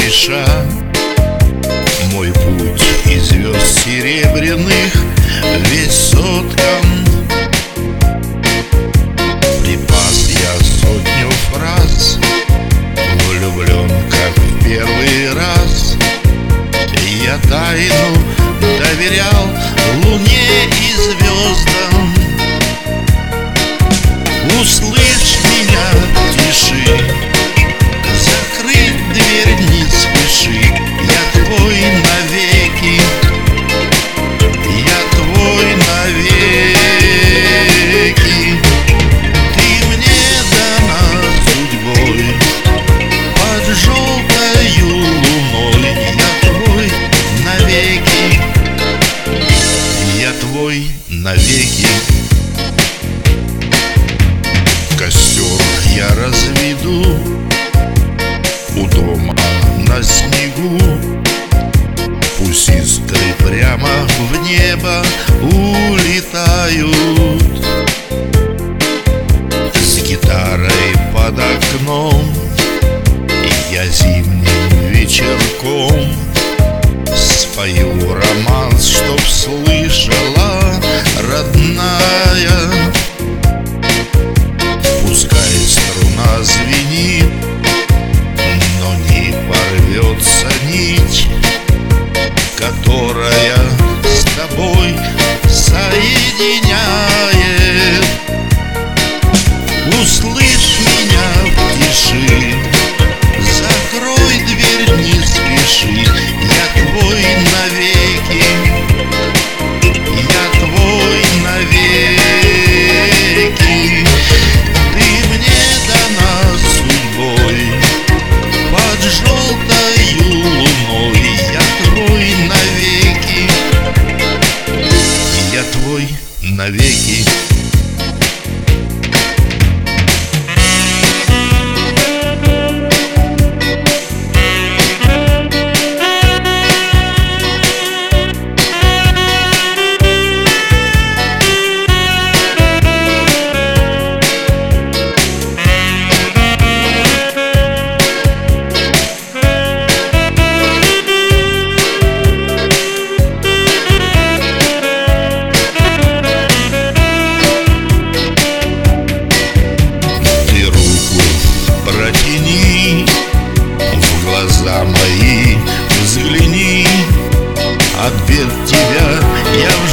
спеша. Мой путь из звезд серебряных весь соткан. Припас я сотню фраз, влюблен, как в первый раз. Я тайну доверял луне и звездам. Услышь меня в тиши, закрыть дверь не спеши. Я твой навеки, я твой навеки. Ты мне дана судьбой под желтою луной. Я твой навеки, я твой навеки. Костер я разведу у дома на снегу. Пусть искры прямо в небо улетают. С гитарой под окном я зимним вечерком спою романс, чтоб слышала родная. Пускай струна звенит, но не порвется нить, которая с тобой соединяет. Услышь меня в тиши, закрой дверь не спеши. Я твой навеки, я твой навеки. Ты мне дана судьбой под желтою луной. Я твой навеки, я твой навеки. В глаза мои взгляни, ответ тебя я